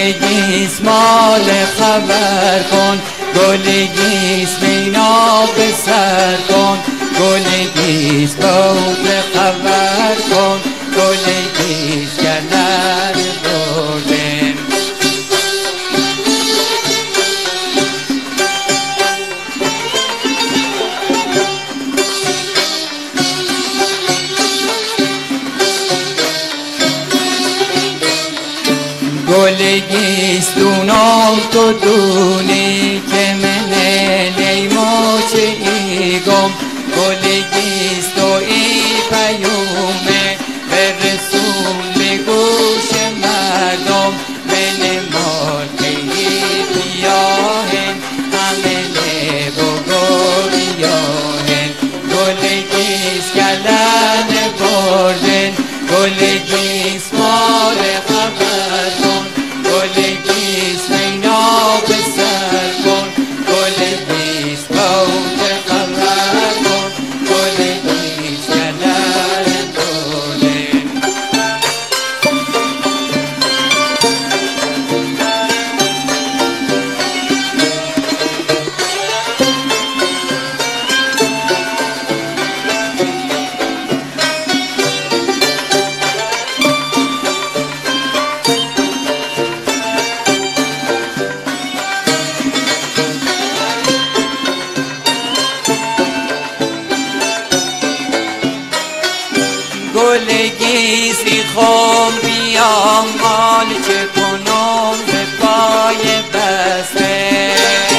گیس مال خبر کن، گل گیس مینا به سر کن، گل گیس بود خبر کن، گل گیس گلر بردن. گل گیس دونم تو دونی که من لیمو چه ایگم، گل گیس تو ای پیومه برسون به گوش مردم، من مرغی بیاهن همه بگویاهن، گل گیس گلن بردن، گل گیس مال خبر کن، گل گیس مینا به سر کن، گل گیس بود خبر کن، گل گیس گلر بردن. گل گیسی خم بیام مال چه کنم به پای بسته،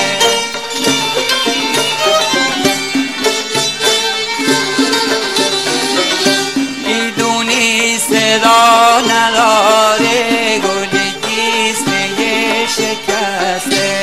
ایدونی صدا نداره، گل گیس نیه شکسته،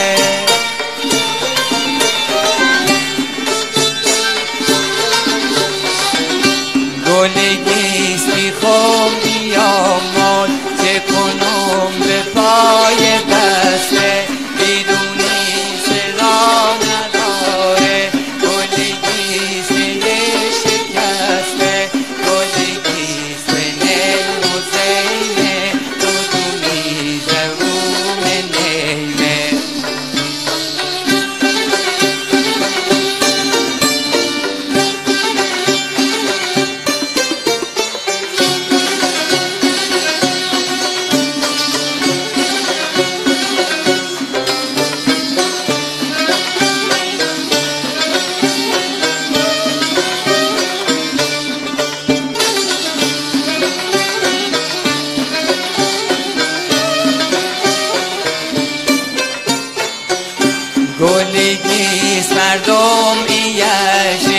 گل گیس میخوام بیام مال چه کنم به پای بسته، بدونی صدا نداره، گل گیس یه شکسته، گل گیس به نیل و زینه بدونی زبون نیمه. گل گیس مردم ایش